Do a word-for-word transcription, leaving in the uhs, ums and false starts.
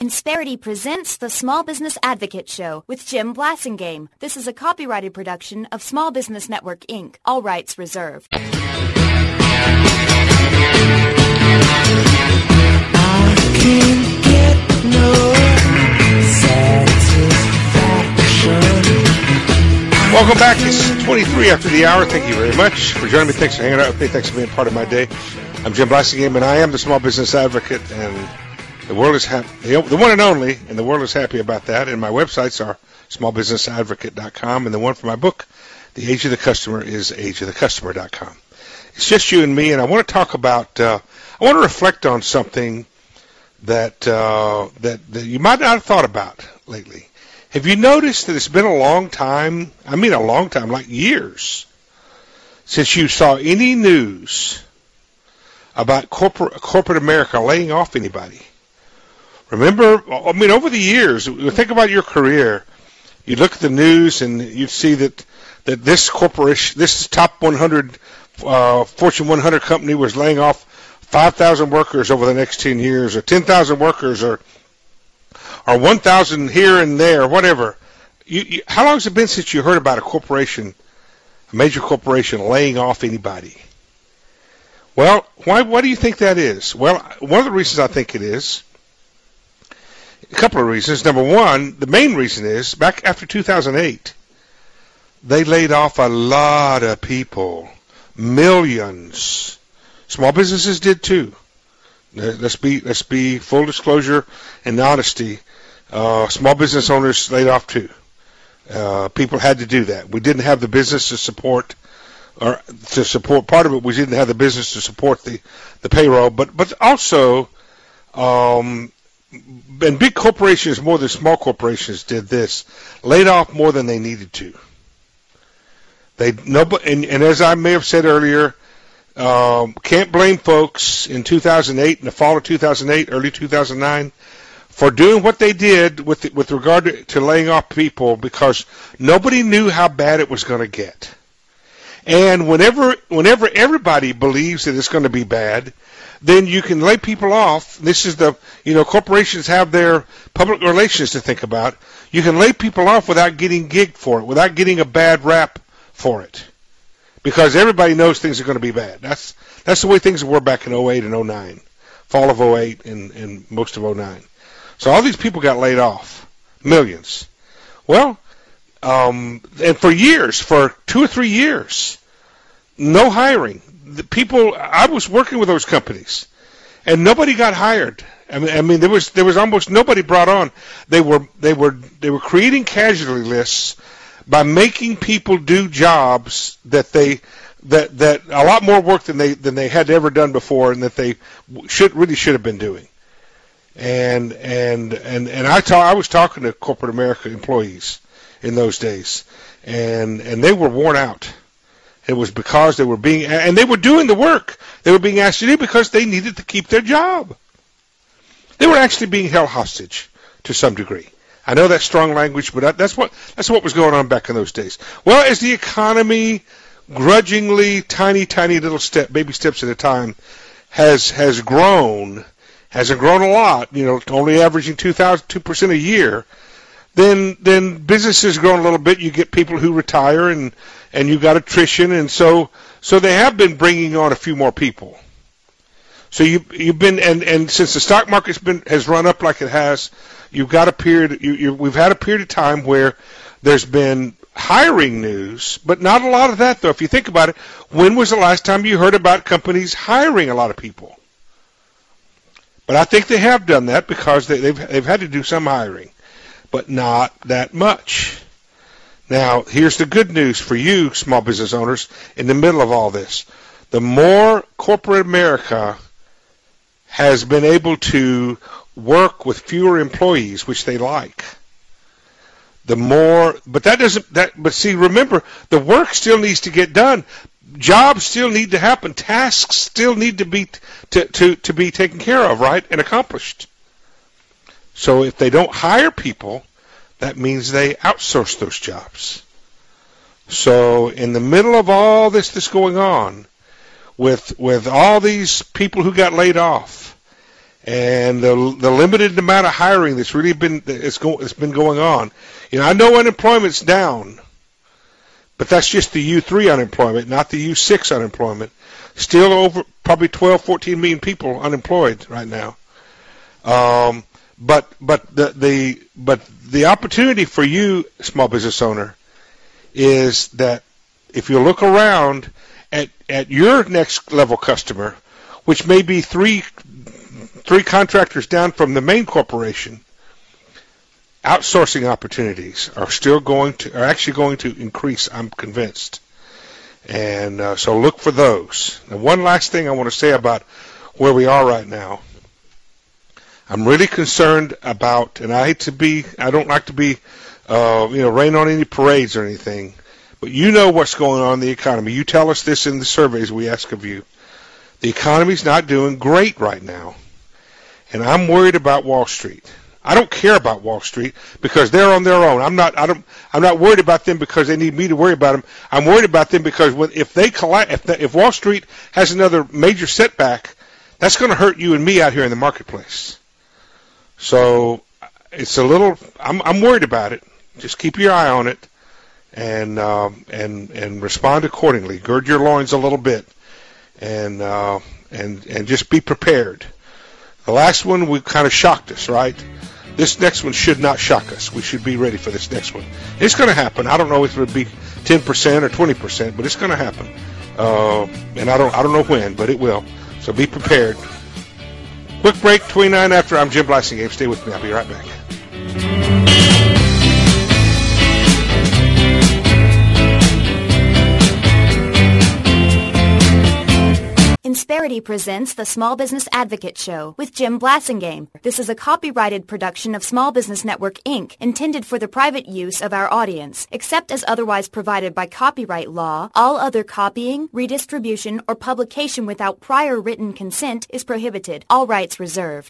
Insperity presents the Small Business Advocate Show with Jim Blasingame. This is a copyrighted production of Small Business Network, Incorporated. All rights reserved. I can't get no satisfaction. Welcome back. It's twenty-three after the hour. Thank you very much for joining me. Thanks for hanging out with me. Thanks for being part of my day. I'm Jim Blasingame, and I am the Small Business Advocate, and the world is happy, the, the one and only, and the world is happy about that. And my websites are small business advocate dot com, and the one for my book, The Age of the Customer, is age of the customer dot com. It's just you and me, and I want to talk about, uh, I want to reflect on something that, uh, that that you might not have thought about lately. Have you noticed that it's been a long time, I mean a long time, like years, since you saw any news about corporate corporate America laying off anybody? Remember, I mean, over the years, think about your career. You look at the news and you see that, that this corporation, this top one hundred, uh, Fortune one hundred company was laying off five thousand workers over the next ten years, or ten thousand workers, or or one thousand here and there, whatever. You, you, how long has it been since you heard about a corporation, a major corporation, laying off anybody? Well, why? Why do you think that is? Well, one of the reasons I think it is, a couple of reasons. Number one, the main reason is, back after two thousand eight, they laid off a lot of people, millions. Small businesses did too. Let's be let's be full disclosure and honesty. Uh, small business owners laid off too. Uh, people had to do that. We didn't have the business to support, or to support part of it. We didn't have the business to support the, the payroll, but but also. Um, And big corporations, more than small corporations, did this. Laid off more than they needed to. They nobody, and, and as I may have said earlier, um, can't blame folks in two thousand eight, in the fall of two thousand eight, early two thousand nine, for doing what they did with with regard to, to laying off people, because nobody knew how bad it was going to get. And whenever whenever everybody believes that it's going to be bad, then you can lay people off. This is the, you know, corporations have their public relations to think about. You can lay people off without getting gigged for it, without getting a bad rap for it, because everybody knows things are going to be bad. That's that's the way things were back in oh eight and oh nine, fall of oh eight and, and most of oh nine. So all these people got laid off, millions. Well, um, and for years, for two or three years, no hiring. The people, I was working with those companies, and nobody got hired. I mean, I mean, there was there was almost nobody brought on. They were they were they were creating casualty lists by making people do jobs that they that that a lot more work than they than they had ever done before, and that they should really should have been doing. And and and and I ta- I was talking to corporate America employees in those days, and and they were worn out. It was because they were being, and they were doing the work they were being asked to do because they needed to keep their job. They were actually being held hostage to some degree. I know that's strong language, but that's what that's what was going on back in those days. Well, as the economy, grudgingly, tiny, tiny little step, baby steps at a time, has has grown, hasn't grown a lot, you know, only averaging two thousand two percent a year. Then then businesses grow a little bit. You get people who retire, and and you got attrition, and so so they have been bringing on a few more people. So you you've been and, and since the stock market's been has run up like it has, you've got a period. You, you, we've had a period of time where there's been hiring news, but not a lot of that though. If you think about it, when was the last time you heard about companies hiring a lot of people? But I think they have done that because they, they've they've had to do some hiring, but not that much. Now, here's the good news for you, small business owners, in the middle of all this. The more corporate America has been able to work with fewer employees, which they like, the more, but that doesn't, that, but see, remember, the work still needs to get done. Jobs still need to happen. Tasks still need to be, to, to, to be taken care of, right, and accomplished. So if they don't hire people, that means they outsource those jobs. So in the middle of all this that's going on, with with all these people who got laid off, and the the limited amount of hiring that's really been it's go, it's been going on. You know, I know unemployment's down, but that's just the U three unemployment, not the U six unemployment. Still over probably twelve, fourteen million people unemployed right now. Um, but but the the but the opportunity for you, small business owner, is that if you look around at at your next level customer, which may be three three contractors down from the main corporation, outsourcing opportunities are still going to are actually going to increase. I'm convinced. And uh, so look for those. And one last thing I want to say about where we are right now. I'm really concerned about, and I hate to be, I don't like to be, uh, you know, rain on any parades or anything, but you know what's going on in the economy. You tell us this in the surveys we ask of you. The economy's not doing great right now, and I'm worried about Wall Street. I don't care about Wall Street because they're on their own. I'm not. I don't. I'm not worried about them because they need me to worry about them. I'm worried about them because when, if they collapse, if, the, if Wall Street has another major setback, that's going to hurt you and me out here in the marketplace. So it's a little. I'm. I'm worried about it. Just keep your eye on it, and um, and and respond accordingly. Gird your loins a little bit, and uh, and and just be prepared. The last one we kind of shocked us, right? This next one should not shock us. We should be ready for this next one. It's going to happen. I don't know if it would be ten percent or twenty percent, but it's going to happen. Uh, and I don't I don't know when, but it will. So be prepared. Quick break, twenty-nine after. I'm Jim Blasingame. Stay with me. I'll be right back. Insperity presents the Small Business Advocate Show with Jim Blasingame. This is a copyrighted production of Small Business Network, Incorporated, intended for the private use of our audience. Except as otherwise provided by copyright law, all other copying, redistribution, or publication without prior written consent is prohibited. All rights reserved.